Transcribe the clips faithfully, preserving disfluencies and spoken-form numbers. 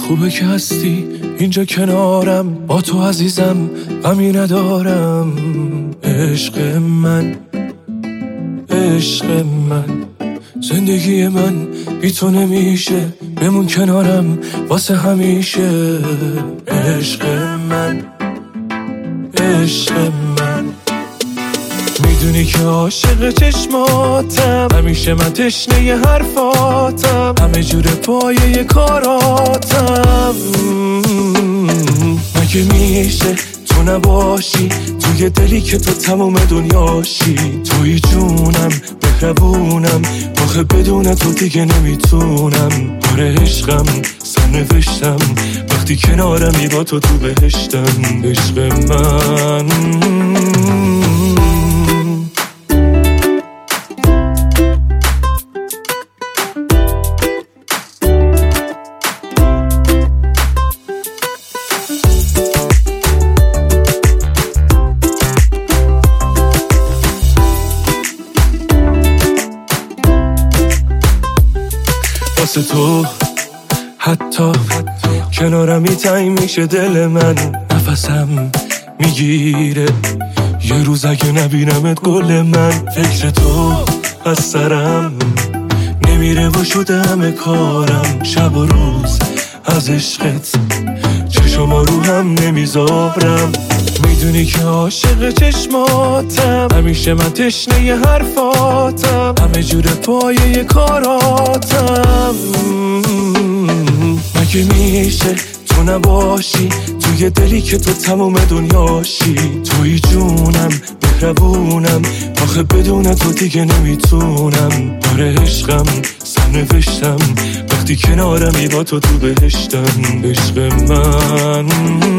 خوبه که هستی اینجا کنارم، با تو عزیزم غمی ندارم. عشق من، عشق من، زندگی من بی تو نمیشه، بمون کنارم واسه همیشه. عشق من، عشق من، میدونی که عاشق چشماتم، همیشه من تشنه حرفاتم، همه جور پایه کاراتم. مگه میشه تو نباشی توی دلی که تو تموم دنیاشی؟ توی جونم، مهربونم، آخه بدون تو دیگه نمیتونم. آره عشقم، سرنوشتم، وقتی کنارمی با تو تو بهشتم. عشق من، واسه تو حتی کنارمی تنگ میشه دل من، نفسم میگیره یه روز اگه نبینمت گل من. فکر تو از سرم نمیره و شده همه کارم، شب و روز از عشقت چشما رو هم نمیذارم. میدونی که عاشق چشماتم، همیشه من تشنه حرفاتم، همه جور پایه کاراتم. مگه میشه تو نباشی توی دلی که تو تموم دنیاشی؟ توی جونم، مهربونم، آخه بدون تو دیگه نمیتونم. آره عشقم، سرنوشتم، وقتی کنارمی با تو تو بهشتم. عشق من،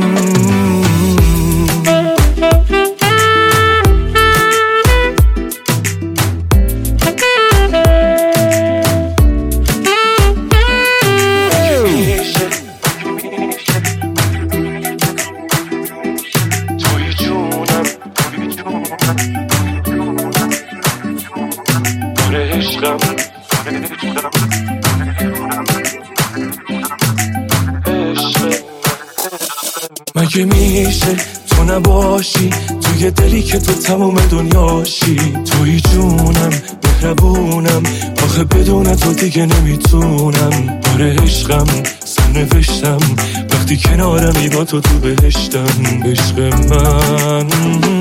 مگه میشه تو نباشی توی دلی که تو تموم دنیاشی؟ توی جونم، مهربونم، آخه بدون تو دیگه نمیتونم. آره عشقم، سرنوشتم، وقتی کنارمی با تو تو بهشتم. عشق من.